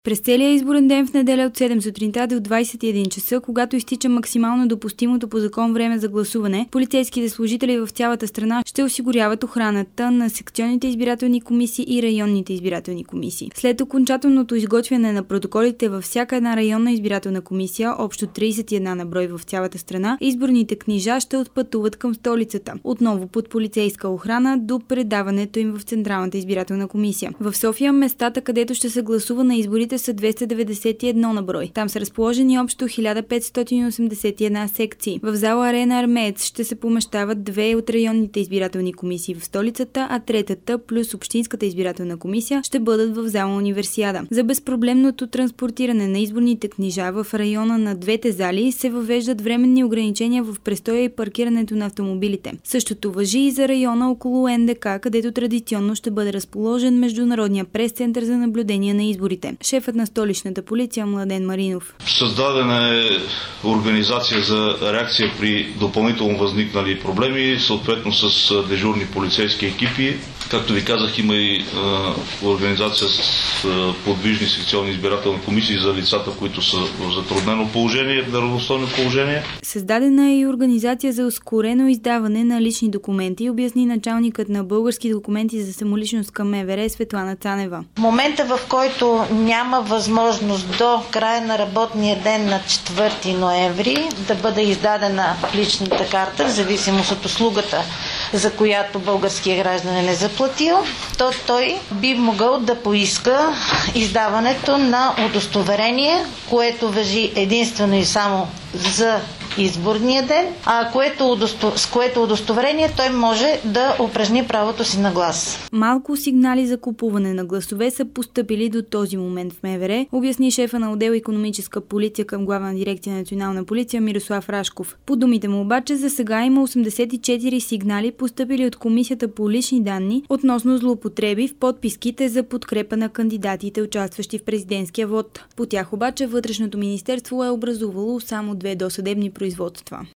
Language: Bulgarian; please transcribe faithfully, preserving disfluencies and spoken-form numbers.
През целия изборен ден в неделя от седем сутринта до двадесет и един часа, когато изтича максимално допустимото по закон време за гласуване, полицейските служители в цялата страна ще осигуряват охраната на секционните избирателни комисии и районните избирателни комисии. След окончателното изготвяне на протоколите във всяка една районна избирателна комисия, общо тридесет и една на брой в цялата страна, изборните книжа ще отпътуват към столицата, отново под полицейска охрана до предаването им в Централната избирателна комисия. В София местата, където ще се гласува на изборите, са двеста деветдесет и едно на брой. Там са разположени общо хиляда петстотин осемдесет и една секции. В зала Арена Армеец ще се помещават две от районните избирателни комисии в столицата, а третата плюс Общинската избирателна комисия ще бъдат в зала Универсиада. За безпроблемното транспортиране на изборните книжа в района на двете зали се въвеждат временни ограничения в престоя и паркирането на автомобилите. Същото важи и за района около Ен Де Ка, където традиционно ще бъде разположен Международния прес-център за наблюдение на изборите. Шефът на столичната полиция Младен Маринов. Създадена е организация за реакция при допълнително възникнали проблеми, съответно с дежурни полицейски екипи. Както ви казах, има и е, организация с е, подвижни секционни избирателни комисии за лицата, които са в затруднено положение, в неравностойно положение. Създадена е и организация за ускорено издаване на лични документи, обясни началникът на български документи за самоличност към Ем Е Ре Светлана Цанева. В момента, в който няма възможност до края на работния ден на четвърти ноември да бъде издадена личната карта, в зависимост от услугата, за която българският гражданин е заплатил, то той би могъл да поиска издаването на удостоверение, което важи единствено и само за изборния ден, а което удосто... с което удостоверение той може да упражни правото си на глас. Малко сигнали за купуване на гласове са постъпили до този момент в Ем Е Ре, обясни шефа на отдел икономическа полиция към Главна дирекция Национална полиция Мирослав Рашков. По думите му обаче за сега има осемдесет и четири сигнали, постъпили от Комисията по лични данни относно злоупотреби в подписките за подкрепа на кандидатите, участващи в президентския вод. По тях обаче Вътрешното министерство е образувало само две досъдебни производства.